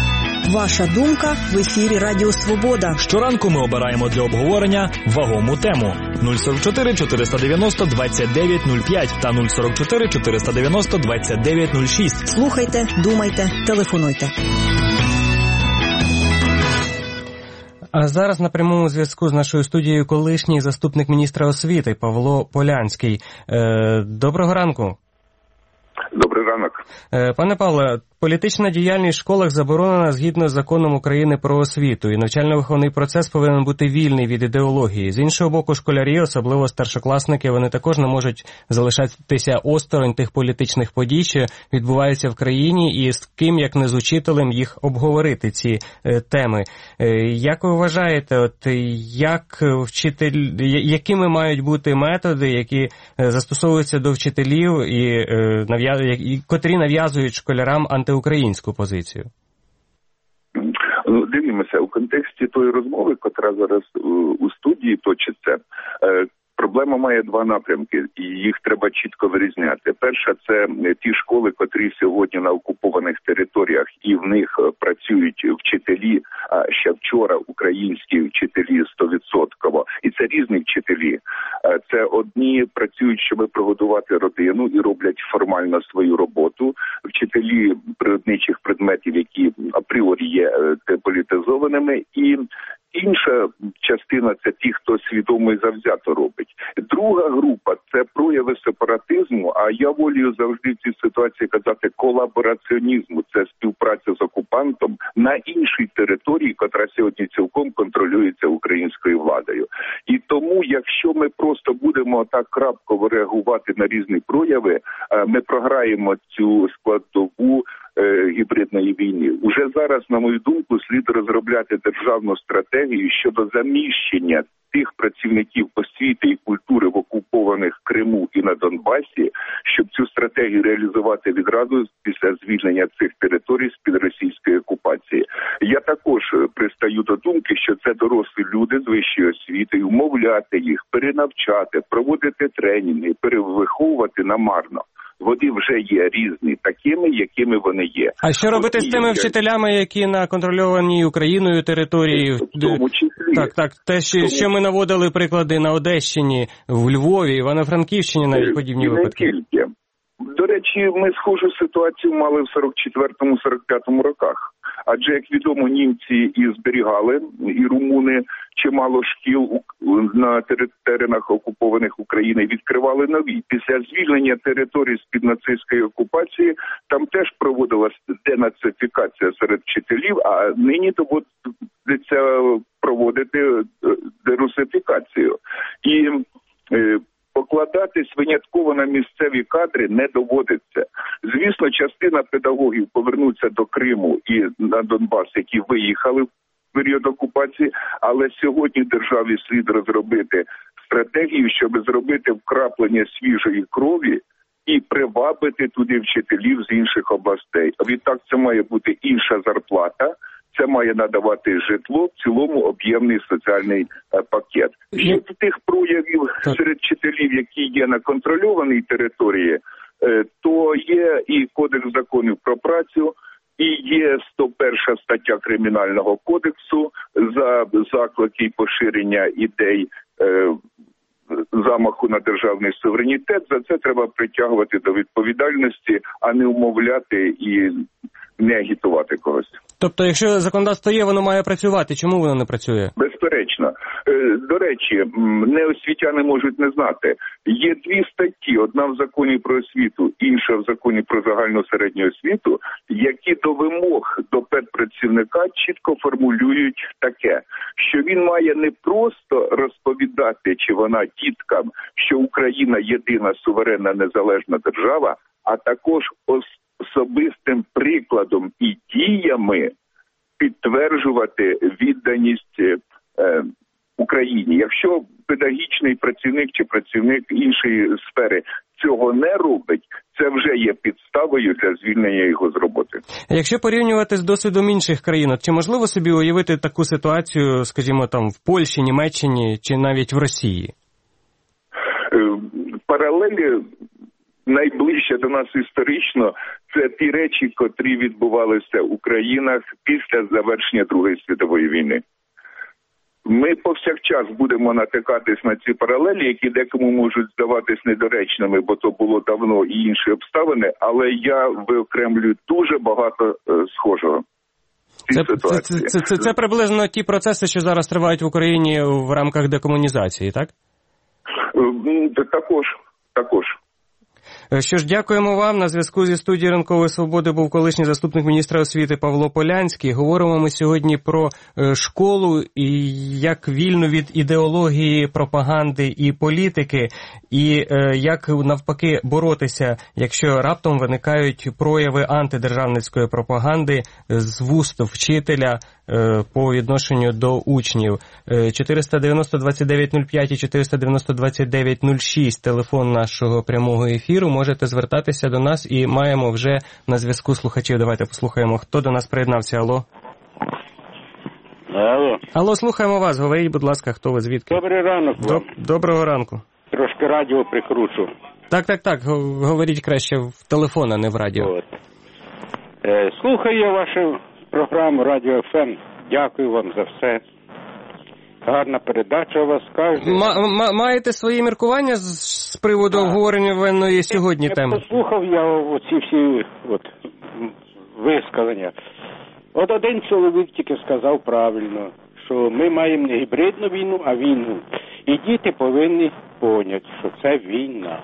Ваша думка в ефірі Радіо Свобода. Щоранку ми обираємо для обговорення вагому тему. 044 490 2905 та 044 490 2906. Слухайте, думайте, телефонуйте. А зараз на прямому зв'язку з нашою студією колишній заступник міністра освіти Павло Полянський. Доброго ранку. Добрий ранок. Пане Павле, політична діяльність в школах заборонена згідно з законом України про освіту, і навчально-виховний процес повинен бути вільний від ідеології. З іншого боку, школярі, особливо старшокласники, вони також не можуть залишатися осторонь тих політичних подій, що відбуваються в країні, і з ким, як не з учителем, їх обговорити ці теми. Як ви вважаєте, якими мають бути методи, які застосовуються до вчителів і котрі нав'язують школярам антиукраїнську позицію? Дивімося, у контексті тої розмови, котра зараз у студії точиться, проблема має два напрямки, і їх треба чітко вирізняти. Перша – це ті школи, котрі сьогодні на окупованих територіях, і в них працюють вчителі, а ще вчора українські вчителі 100%. І це різні вчителі. Це одні працюють, щоб прогодувати родину і роблять формально свою роботу. Вчителі природничих предметів, які апріорі є деполітизованими, і інша частина – це ті, хто свідомо і завзято робить. Друга група – це прояви сепаратизму, а я волію завжди в цій ситуації казати колабораціонізму. Це співпраця з окупантом на іншій території, котра сьогодні цілком контролюється українською владою. І тому, якщо ми просто будемо так крапково реагувати на різні прояви, ми програємо цю складову гібридної війни. Уже зараз, на мою думку, слід розробляти державну стратегію щодо заміщення тих працівників освіти і культури в окупованих Криму і на Донбасі, щоб цю стратегію реалізувати відразу після звільнення цих територій з-під російської окупації. Я також пристаю до думки, що це дорослі люди з вищої освіти, умовляти їх, перенавчати, проводити тренінги, перевиховувати намарно. Вони вже є різні такими, якими вони є. А що робити з тими вчителями, які на контрольованій Україною території? В тому числі. Так. Те, що ми наводили приклади на Одещині, в Львові, Івано-Франківщині навіть подібні випадки. До речі, ми схожу ситуацію мали в 44-45 роках. Адже, як відомо, німці і зберігали, і румуни чимало шкіл на теренах окупованих України, відкривали нові. Після звільнення територій з-під нацистської окупації там теж проводилась денацифікація серед вчителів, а нині доводиться проводити дерусифікацію. І покладатись винятково на місцеві кадри не доводиться. Звісно, частина педагогів повернуться до Криму і на Донбас, які виїхали в період окупації, але сьогодні державі слід розробити стратегію, щоб зробити вкраплення свіжої крові і привабити туди вчителів з інших областей. Відтак це має бути інша зарплата, це має надавати житло, в цілому об'ємний соціальний пакет. Щодо тих проявів серед вчителів, які є на контрольованій території, то є і Кодекс законів про працю, і є 101 стаття Кримінального кодексу за заклики і поширення ідей замаху на державний суверенітет. За це треба притягувати до відповідальності, а не умовляти і не агітувати когось. Тобто, якщо законодавство є, воно має працювати. Чому воно не працює? Безперечно. До речі, неосвітяни можуть не знати. Є дві статті, одна в законі про освіту, інша в законі про загальну середню освіту, які до вимог до педпрацівника чітко формулюють таке, що він має не просто розповідати, чи вона діткам, що Україна єдина суверенна незалежна держава, а також особистим прикладом і діями підтверджувати відданість Україні. Якщо педагогічний працівник чи працівник іншої сфери цього не робить, це вже є підставою для звільнення його з роботи. Якщо порівнювати з досвідом інших країн, чи можливо собі уявити таку ситуацію, скажімо, там в Польщі, Німеччині чи навіть в Росії? Паралелі найближче до нас історично, це ті речі, котрі відбувалися в Українах після завершення Другої світової війни. Ми повсякчас будемо натикатись на ці паралелі, які декому можуть здаватись недоречними, бо то було давно і інші обставини, але я виокремлюю дуже багато схожого. Це приблизно ті процеси, що зараз тривають в Україні в рамках декомунізації, так? Також. Що ж, дякуємо вам. На зв'язку зі студією «Ранкової свободи» був колишній заступник міністра освіти Павло Полянський. Говоримо ми сьогодні про школу і як вільну від ідеології, пропаганди і політики, і як навпаки боротися, якщо раптом виникають прояви антидержавницької пропаганди з вуст вчителя по відношенню до учнів. 490-2905 і 490-2906 телефон нашого прямого ефіру. Можете звертатися до нас і маємо вже на зв'язку слухачів. Давайте послухаємо, хто до нас приєднався. Алло. Алло, слухаємо вас. Говоріть, будь ласка, хто ви, звідки? Добрий ранок вам. Доброго ранку. Трошки радіо прикручу. Так. Говоріть краще в телефон, а не в радіо. От. Слухаю я вашу програму Радіо ФМ. Дякую вам за все. Гарна передача у вас. Маєте свої міркування з приводу обговорення воєнної сьогодні теми? Послухав я оці всі висказання. От один чоловік тільки сказав правильно, що ми маємо не гібридну війну, а війну. І діти повинні поняти, що це війна.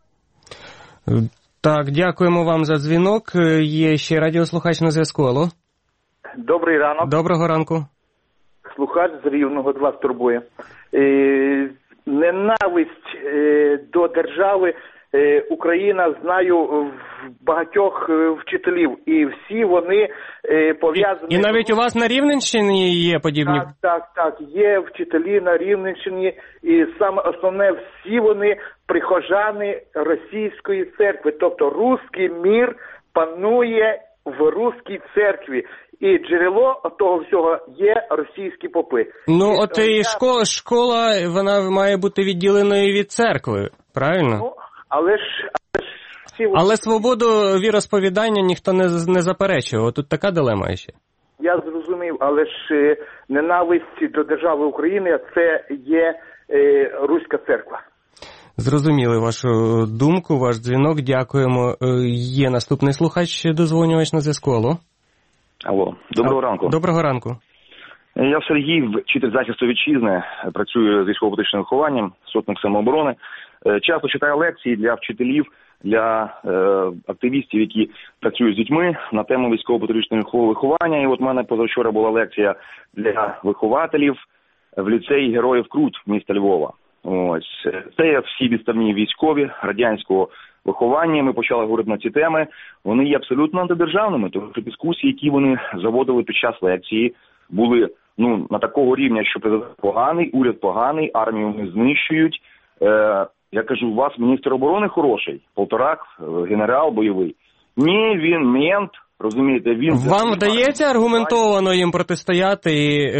Так, дякуємо вам за дзвінок. Є ще радіослухач на зв'язку. Алло. Добрий ранок. Доброго ранку. Слухач з Рівного, вас турбує. Ненависть до держави Україна, знаю, в багатьох вчителів. І всі вони пов'язані... І навіть у вас на Рівненщині є подібні? Так. Є вчителі на Рівненщині. І саме основне, всі вони прихожани російської церкви. Тобто русський мір панує в русській церкві. І джерело того всього є російські попи. Ну, от і школа, вона має бути відділеною від церкви, правильно? Ну, але ж але свободу віросповідання ніхто не заперечував. Тут така дилема ще. Я зрозумів, але ж ненависть до держави України – це є руська церква. Зрозуміли вашу думку, ваш дзвінок. Дякуємо. Є наступний слухач, дозвонювач на зв'язку. Алло, доброго ранку. Доброго ранку. Я Сергій, вчитель захисту вітчизни, працюю з військово-політичним вихованням, сотник самооборони. Часто читаю лекції для вчителів, для активістів, які працюють з дітьми на тему військово-патріотичного виховання. І от в мене позавчора була лекція для вихователів в ліцеї Героїв Крут міста Львова. Ось це всі відставні військові радянського виховання. Ми почали говорити на ці теми. Вони є абсолютно антидержавними, тому що дискусії, які вони заводили під час лекції, були на такого рівня, що президент поганий, уряд поганий, армію вони знищують. Я кажу, у вас міністр оборони хороший, Полторак, генерал бойовий. Ні, він мент, розумієте, він... Вам вдається аргументовано їм протистояти і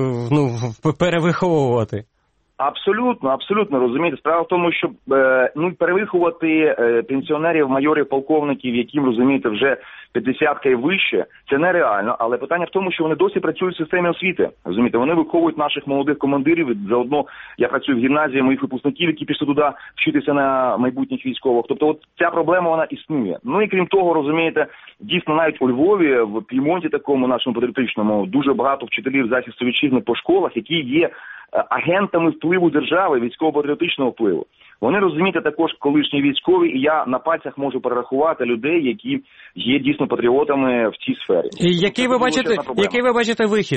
перевиховувати? Абсолютно, розумієте. Справа в тому, що перевиховувати пенсіонерів, майорів, полковників, яким, розумієте, вже 50-ка і вище, це нереально, але питання в тому, що вони досі працюють в системі освіти, розумієте, вони виховують наших молодих командирів, заодно я працюю в гімназії моїх випускників, які пішли туди вчитися на майбутніх військових, тобто от ця проблема, вона існує. Ну і крім того, розумієте, дійсно навіть у Львові, в П'ємонті такому нашому патріотичному, дуже багато вчителів захисту вітчизни по школах, які є агентами впливу держави, військово-патріотичного впливу. Вони, розумієте, також колишні військові, і я на пальцях можу перерахувати людей, які є дійсно патріотами в цій сфері. Який ви бачите вихід?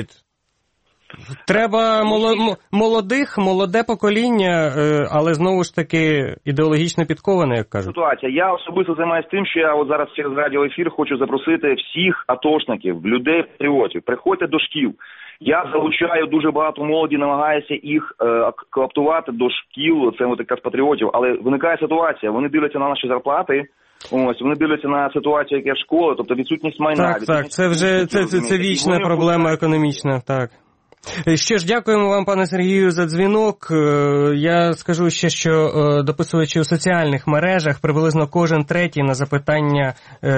Треба молоде покоління, але знову ж таки ідеологічно підковане, як кажуть. Ситуація. Я особисто займаюся тим, що я от зараз через радіоефір хочу запросити всіх атошників, людей, патріотів. Приходьте до шкіл. Я залучаю дуже багато молоді, намагаюся їх кооптувати до шкіл, це от якраз патріотів, але виникає ситуація, вони дивляться на наші зарплати, ось, вони дивляться на ситуацію, яка в школі, тобто відсутність майна. Так, це вже це вічна проблема економічна, так. Що ж, дякуємо вам, пане Сергію, за дзвінок. Я скажу ще, що дописувачі у соціальних мережах приблизно кожен третій на запитання,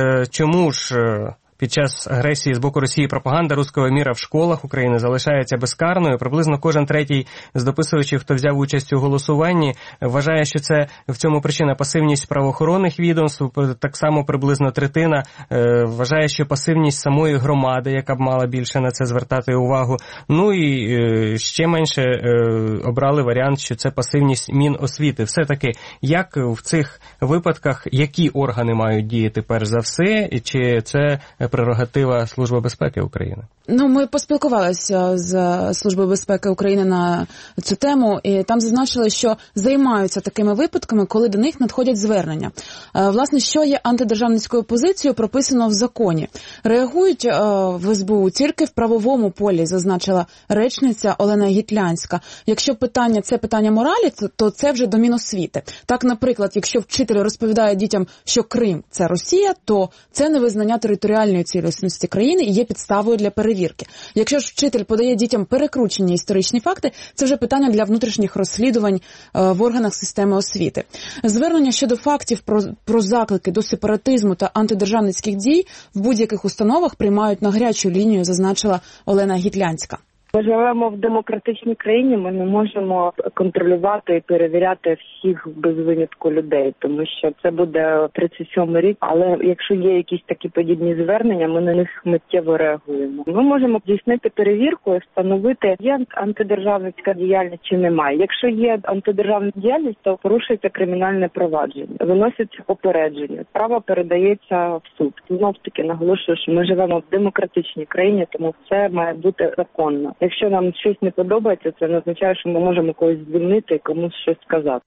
чому ж під час агресії з боку Росії пропаганда руського міра в школах України залишається безкарною. Приблизно кожен третій з дописувачів, хто взяв участь у голосуванні, вважає, що це в цьому причина пасивність правоохоронних відомств. Так само приблизно третина вважає, що пасивність самої громади, яка б мала більше на це звертати увагу. Ну і ще менше обрали варіант, що це пасивність Міносвіти. Все-таки, як в цих випадках, які органи мають діяти перш за все, чи це прерогатива Служби безпеки України? Ми поспілкувалися з Службою безпеки України на цю тему, і там зазначили, що займаються такими випадками, коли до них надходять звернення. Власне, що є антидержавницькою позицією, прописано в законі. Реагують в СБУ тільки в правовому полі, зазначила речниця Олена Гітлянська. Якщо це питання моралі, то це вже до Міносвіти. Так, наприклад, якщо вчитель розповідає дітям, що Крим – це Росія, то це невизнання територіальної цілісності країни і є підставою для перевірки. Якщо ж вчитель подає дітям перекручені історичні факти, це вже питання для внутрішніх розслідувань в органах системи освіти. Звернення щодо фактів про заклики до сепаратизму та антидержавницьких дій в будь-яких установах приймають на гарячу лінію, зазначила Олена Гітлянська. Ми живемо в демократичній країні, ми не можемо контролювати і перевіряти всіх без винятку людей, тому що це буде 37-й рік, але якщо є якісь такі подібні звернення, ми на них миттєво реагуємо. Ми можемо здійснити перевірку і встановити, є антидержавницька діяльність чи немає. Якщо є антидержавна діяльність, то порушується кримінальне провадження, виноситься попередження, справа передається в суд. Знов-таки наголошую, що ми живемо в демократичній країні, тому це має бути законно. Якщо нам щось не подобається, це не означає, що ми можемо когось звільнити і комусь щось сказати.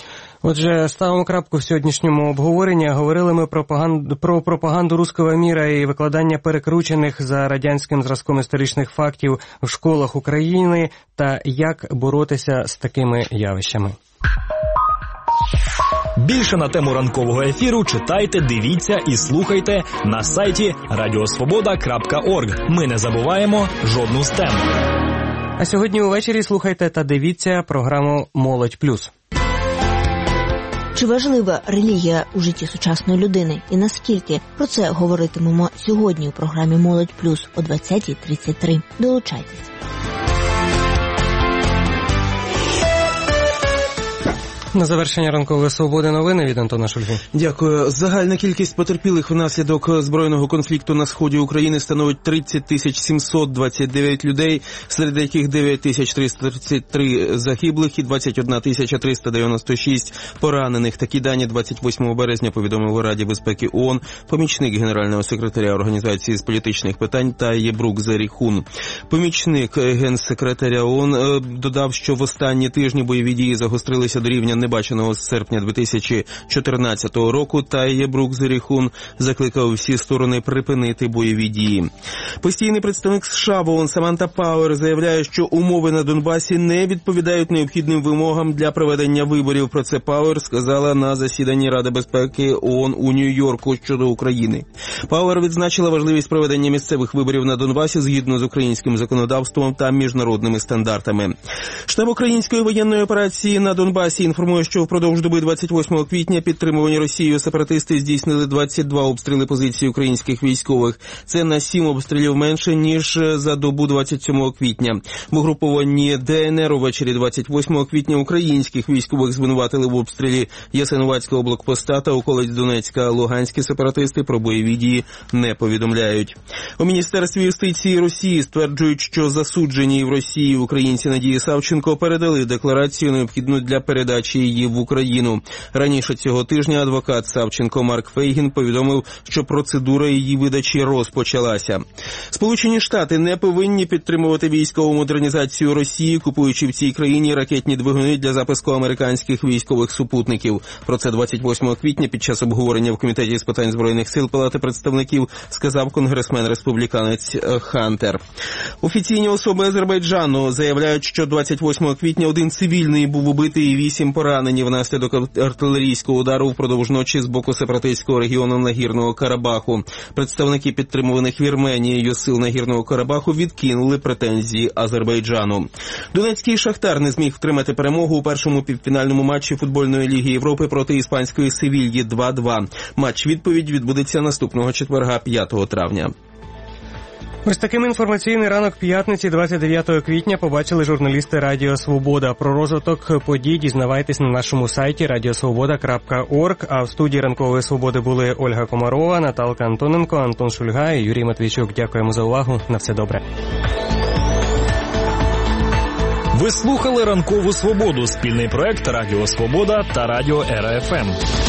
Отже, ставимо крапку в сьогоднішньому обговоренні. Говорили ми про пропаганду руського міра і викладання перекручених за радянським зразком історичних фактів в школах України та як боротися з такими явищами. Більше на тему ранкового ефіру читайте, дивіться і слухайте на сайті radiosvoboda.org. Ми не забуваємо жодну з тем. А сьогодні увечері слухайте та дивіться програму «Молодь плюс». Чи важлива релігія у житті сучасної людини і наскільки? Про це говоритимемо сьогодні у програмі «Молодь плюс» о 20:33. Долучайтесь. На завершення ранкової свободи новини від Антона Шульги. Дякую. Загальна кількість потерпілих внаслідок збройного конфлікту на сході України становить 30 729 людей, серед яких 9 333 загиблих і 21 396 поранених. Такі дані 28 березня повідомив у Раді безпеки ООН помічник генерального секретаря Організації з політичних питань Таєбрук Зеріхун. Помічник генсекретаря ООН додав, що в останні тижні бойові дії загострилися до рівня небаченого з серпня 2014 року. Таєбрук Зеріхун закликав всі сторони припинити бойові дії. Постійний представник США в ООН Саманта Пауер заявляє, що умови на Донбасі не відповідають необхідним вимогам для проведення виборів. Про це Пауер сказала на засіданні Ради безпеки ООН у Нью-Йорку щодо України. Пауер відзначила важливість проведення місцевих виборів на Донбасі згідно з українським законодавством та міжнародними стандартами. Штаб української воєнної операції на Донбасі інформує, що впродовж доби 28 квітня підтримувані Росією сепаратисти здійснили 22 обстріли позицій українських військових. Це на 7 обстрілів менше, ніж за добу 27 квітня. В угрупованні ДНР увечері 28 квітня українських військових звинуватили в обстрілі Ясинуватського блокпоста та околиць Донецька. Луганські сепаратисти про бойові дії не повідомляють. У Міністерстві юстиції Росії стверджують, що засуджені в Росії українці Надії Савченко передали декларацію, необхідну для передачі її в Україну. Раніше цього тижня адвокат Савченко Марк Фейгін повідомив, що процедура її видачі розпочалася. Сполучені Штати не повинні підтримувати військову модернізацію Росії, купуючи в цій країні ракетні двигуни для запуску американських військових супутників. Про це 28 квітня під час обговорення в Комітеті з питань Збройних сил Палати представників сказав конгресмен-республіканець Хантер. Офіційні особи Азербайджану заявляють, що 28 квітня один цивільний був убитий і 8 поранених поранені внаслідок артилерійського удару впродовж ночі з боку сепаратистського регіону Нагірного Карабаху. Представники підтримуваних Вірменією сил Нагірного Карабаху відкинули претензії Азербайджану. Донецький Шахтар не зміг втримати перемогу у першому півфінальному матчі футбольної ліги Європи проти іспанської Севільї 2-2. Матч-відповідь відбудеться наступного четверга, 5 травня. Ось таким інформаційний ранок п'ятниці 29 квітня побачили журналісти Радіо Свобода. Про розвиток подій дізнавайтесь на нашому сайті radiosvoboda.org. А в студії Ранкової Свободи були Ольга Комарова, Наталка Антоненко, Антон Шульга і Юрій Матвійчук. Дякуємо за увагу. На все добре. Ви слухали Ранкову Свободу, спільний проект Радіо Свобода та Радіо РФМ.